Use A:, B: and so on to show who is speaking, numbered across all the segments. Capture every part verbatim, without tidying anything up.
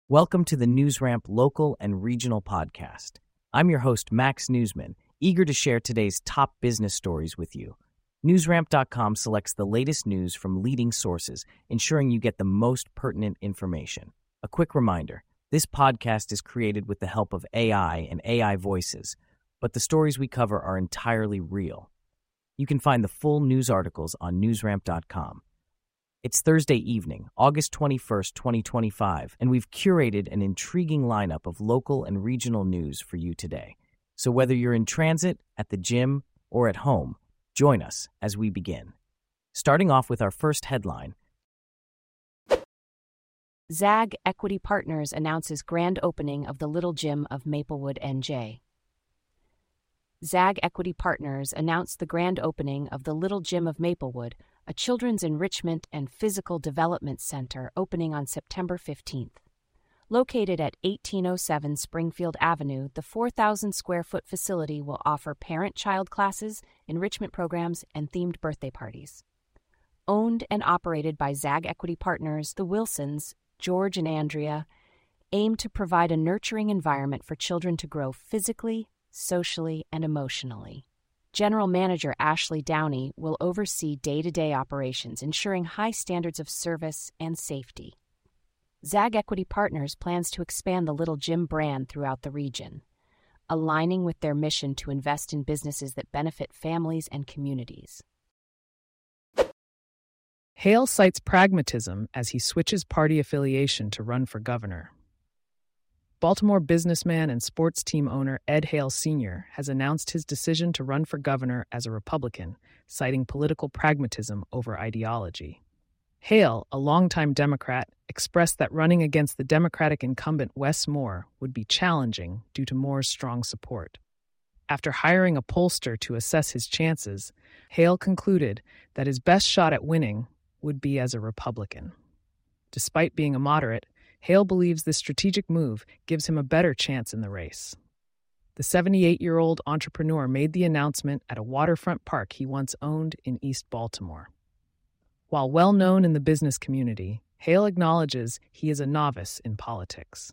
A: Welcome to the NewsRamp local and regional podcast. I'm your host, Max Newsman, eager to share today's top business stories with you. NewsRamp dot com selects the latest news from leading sources, ensuring you get the most pertinent information. A quick reminder, this podcast is created with the help of A I and A I voices, but the stories we cover are entirely real. You can find the full news articles on NewsRamp dot com. It's Thursday evening, August twenty-first, twenty twenty-five, and we've curated an intriguing lineup of local and regional news for you today. So whether you're in transit, at the gym, or at home, join us as we begin. Starting off with our first headline.
B: Zag Equity Partners announces grand opening of the Little Gym of Maplewood, N J. Zag Equity Partners announced the grand opening of the Little Gym of Maplewood, a children's enrichment and physical development center opening on September fifteenth. Located at eighteen oh seven Springfield Avenue, the four thousand square foot facility will offer parent-child classes, enrichment programs, and themed birthday parties. Owned and operated by Zag Equity Partners, the Wilsons, George and Andrea, aim to provide a nurturing environment for children to grow physically, socially, and emotionally. General Manager Ashley Downey will oversee day-to-day operations, ensuring high standards of service and safety. Zag Equity Partners plans to expand the Little Gym brand throughout the region, aligning with their mission to invest in businesses that benefit families and communities.
C: Hale cites pragmatism as he switches party affiliation to run for governor. Baltimore businessman and sports team owner Ed Hale Senior has announced his decision to run for governor as a Republican, citing political pragmatism over ideology. Hale, a longtime Democrat, expressed that running against the Democratic incumbent Wes Moore would be challenging due to Moore's strong support. After hiring a pollster to assess his chances, Hale concluded that his best shot at winning would be as a Republican. Despite being a moderate, Hale believes this strategic move gives him a better chance in the race. The seventy-eight-year-old entrepreneur made the announcement at a waterfront park he once owned in East Baltimore. While well known in the business community, Hale acknowledges he is a novice in politics.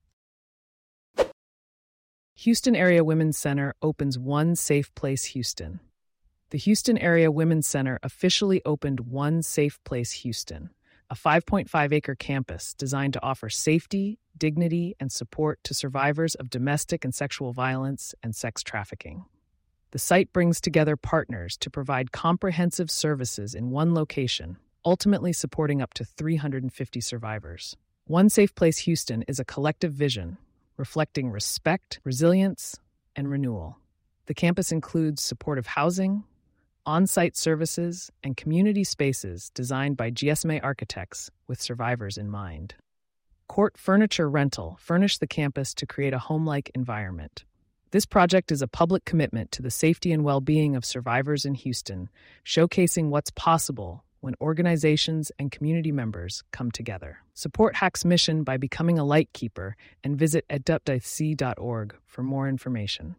C: Houston Area Women's Center opens One Safe Place Houston. The Houston Area Women's Center officially opened One Safe Place Houston, a five point five acre campus designed to offer safety, dignity, and support to survivors of domestic and sexual violence and sex trafficking. The site brings together partners to provide comprehensive services in one location, ultimately supporting up to three hundred fifty survivors. One Safe Place Houston is a collective vision, reflecting respect, resilience, and renewal. The campus includes supportive housing, on-site services, and community spaces designed by G S M A architects with survivors in mind. Court Furniture Rental furnished the campus to create a home-like environment. This project is a public commitment to the safety and well-being of survivors in Houston, showcasing what's possible when organizations and community members come together. Support HAC's mission by becoming a lightkeeper and visit edupdc dot org for more information.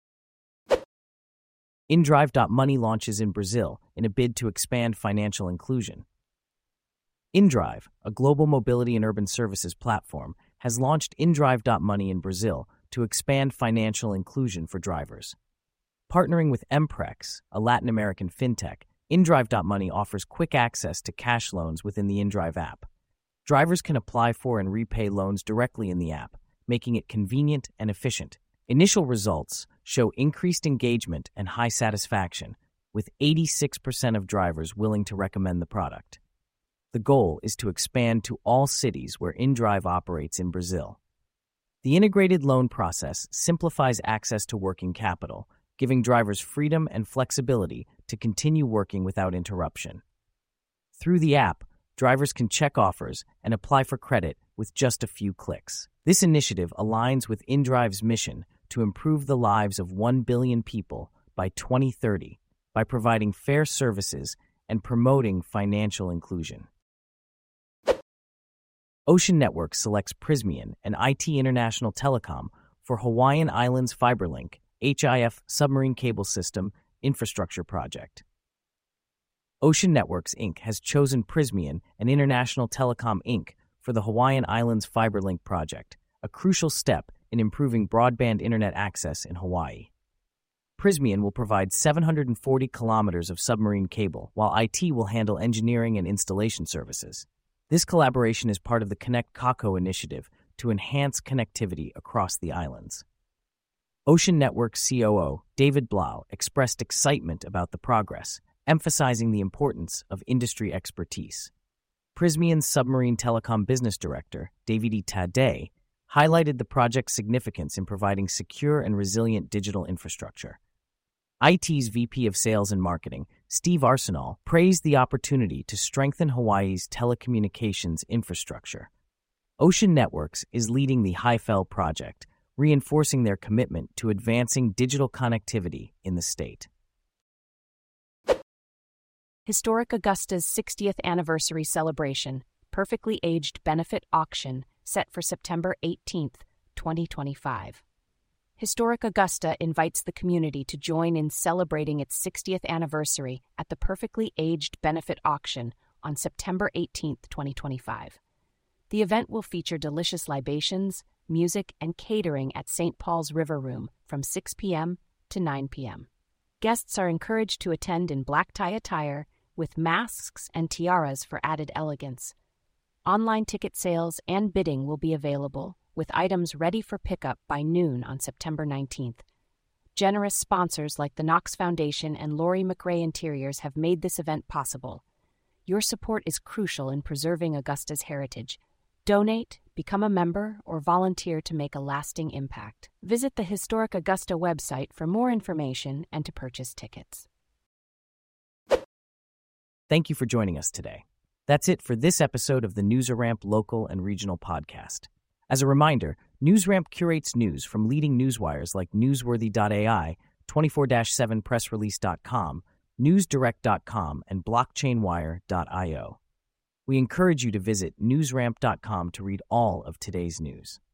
A: InDrive dot money launches in Brazil in a bid to expand financial inclusion. InDrive, a global mobility and urban services platform, has launched InDrive dot money in Brazil to expand financial inclusion for drivers. Partnering with Mprex, a Latin American fintech, InDrive dot money offers quick access to cash loans within the InDrive app. Drivers can apply for and repay loans directly in the app, making it convenient and efficient. Initial results show increased engagement and high satisfaction, with eighty-six percent of drivers willing to recommend the product. The goal is to expand to all cities where InDrive operates in Brazil. The integrated loan process simplifies access to working capital, giving drivers freedom and flexibility to continue working without interruption. Through the app, drivers can check offers and apply for credit with just a few clicks. This initiative aligns with InDrive's mission to improve the lives of one billion people by twenty thirty by providing fair services and promoting financial inclusion. Ocean Networks selects Prysmian and I T International Telecom for Hawaiian Islands FiberLink H I F submarine cable system infrastructure project. Ocean Networks, Incorporated has chosen Prysmian and International Telecom, Incorporated for the Hawaiian Islands FiberLink project, a crucial step in improving broadband internet access in Hawaii. Prysmian will provide seven hundred forty kilometers of submarine cable, while I T will handle engineering and installation services. This collaboration is part of the Connect Kako initiative to enhance connectivity across the islands. Ocean Networks C O O David Blau expressed excitement about the progress, emphasizing the importance of industry expertise. Prysmian's submarine telecom business director, Davide Tadei, highlighted the project's significance in providing secure and resilient digital infrastructure. I T's V P of Sales and Marketing, Steve Arsenal, praised the opportunity to strengthen Hawaii's telecommunications infrastructure. Ocean Networks is leading the HIFEL project, reinforcing their commitment to advancing digital connectivity in the state.
B: Historic Augusta's sixtieth anniversary celebration, Perfectly Aged Benefit Auction, set for September eighteenth, twenty twenty-five. Historic Augusta invites the community to join in celebrating its sixtieth anniversary at the Perfectly Aged Benefit Auction on September eighteenth, twenty twenty-five. The event will feature delicious libations, music, and catering at Saint Paul's River Room from six p.m. to nine p.m. Guests are encouraged to attend in black tie attire with masks and tiaras for added elegance. Online ticket sales and bidding will be available, with items ready for pickup by noon on September nineteenth. Generous sponsors like the Knox Foundation and Laurie McRae Interiors have made this event possible. Your support is crucial in preserving Augusta's heritage. Donate, become a member, or volunteer to make a lasting impact. Visit the Historic Augusta website for more information and to purchase tickets.
A: Thank you for joining us today. That's it for this episode of the NewsRamp Local and Regional Podcast. As a reminder, NewsRamp curates news from leading newswires like Newsworthy dot A I, twenty-four seven press release dot com, news direct dot com, and blockchain wire dot io. We encourage you to visit newsramp dot com to read all of today's news.